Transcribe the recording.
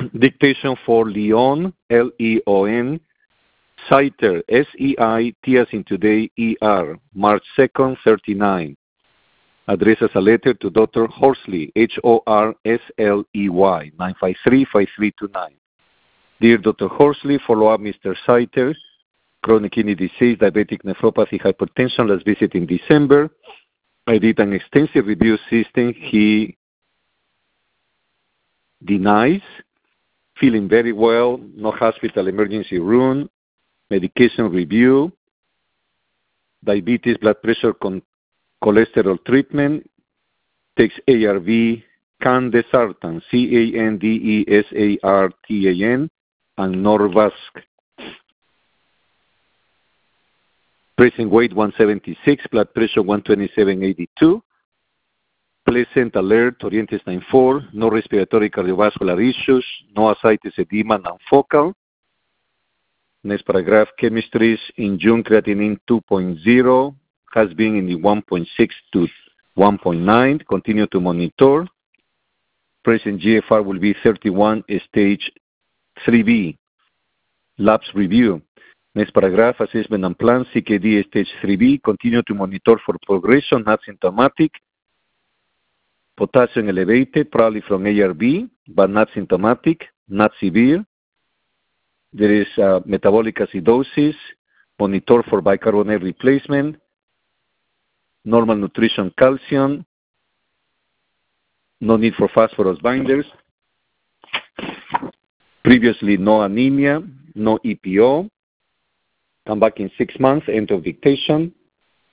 Dictation for Leon, Leon, Seiter, S-E-I-T as in today, E-R, March 2nd, 39. Address as a letter to Dr. Horsley, Horsley, 953-5329. Dear Dr. Horsley, follow up Mr. Seiter, chronic kidney disease, diabetic nephropathy, hypertension, last visit in December. I did an extensive review system. He denies, feeling very well, no hospital emergency room, medication review, diabetes, blood pressure, cholesterol treatment, takes ARV, Candesartan, Candesartan, and Norvasc. Present weight 176, blood pressure 127/82. Pleasant, alert, oriented 9-4, no respiratory cardiovascular issues, no ascites, edema, non-focal. Next paragraph, chemistries in June, creatinine 2.0, has been in the 1.6 to 1.9, continue to monitor. Present GFR will be 31, stage 3B. Labs review. Next paragraph, assessment and plan, CKD stage 3B, continue to monitor for progression, not symptomatic. Potassium elevated, probably from ARB, but not symptomatic, not severe. There is metabolic acidosis, monitor for bicarbonate replacement, normal nutrition calcium, no need for phosphorus binders. Previously, no anemia, no EPO. Come back in 6 months, end of dictation.